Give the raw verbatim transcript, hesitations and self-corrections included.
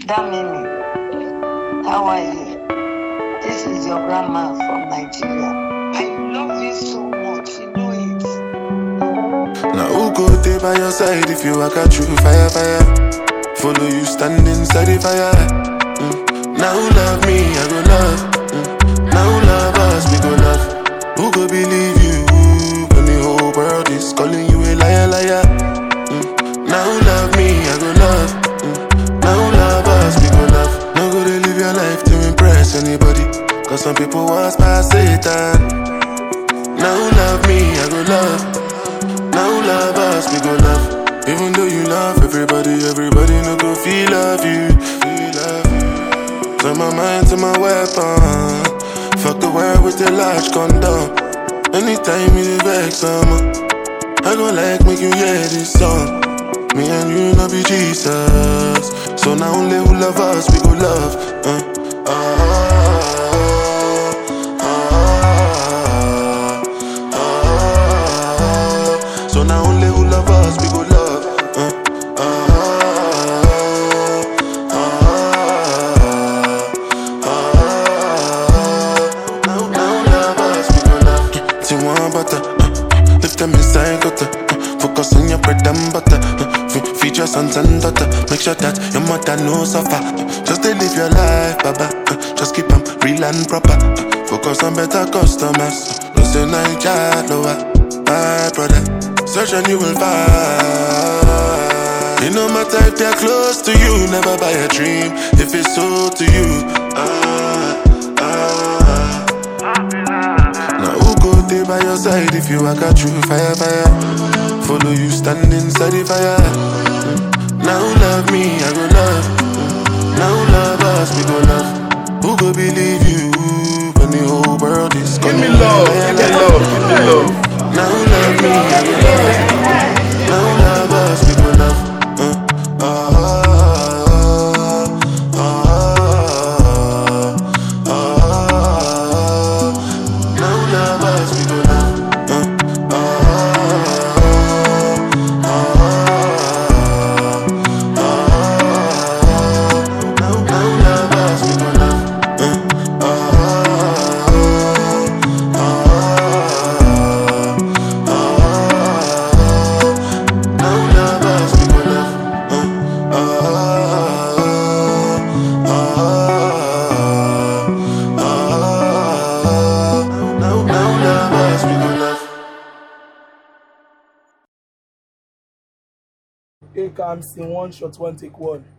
Damini, how are you? This is your grandma from Nigeria. I love you so much, you know it. Now who go there by your side if you walk out through fire, fire? Follow you stand inside the fire. Mm. Now who love me, I go love. Mm. Now who love us, we go love. Who go believe you when the whole world is calling you a liar, liar? Mm. Now who love me, I go love. Mm. Now who love us, we go love. No go to live your life to impress anybody, cause some people was past Satan. Now who love me, I go love. Now who love us, we go love. Even though you love everybody, everybody no go feel love you, feel love you. Turn my mind to my weapon. Fuck the world with a large condom. Anytime you vex someone, I gon' like make you hear this song. Me and you no be Jesus, so now only who love us, we go love. Uh, uh, uh, uh, uh, so now only who love us, we go love. Uh, uh, uh, uh, now, now love us, we go love. Tiwan butter, uh, lift them inside gutter. Uh, focus on your bread and butter. Uh, feed your sons and daughter. Make sure that your mother no suffer. Uh, just to live your life, baba. Uh, just keep them real and proper. Uh, focus on better customers. Uh, no say Naija lower, my brother. Search and you will find. It no matter if they're close to you, never buy a dream if it's so to you. Ah, ah. Now who go there by your side if you walk out through fire, fire? Follow you stand inside the fire. Mm. Now who love me, I go love. Mm. Now who love us, we go love. Who go believe you when the whole world is Give me love, give me love, give me love. Now who love me, I go love. Now who love us, we go love. Uh, uh, uh, uh, uh, uh, now who love us, we go love. Uh, uh, uh, uh, now, now love us, we go love. Uh, uh, uh, uh, now love us, we go love. Uh, uh, uh, uh, now, now love us, we go love. Here comes in one shot, one take one.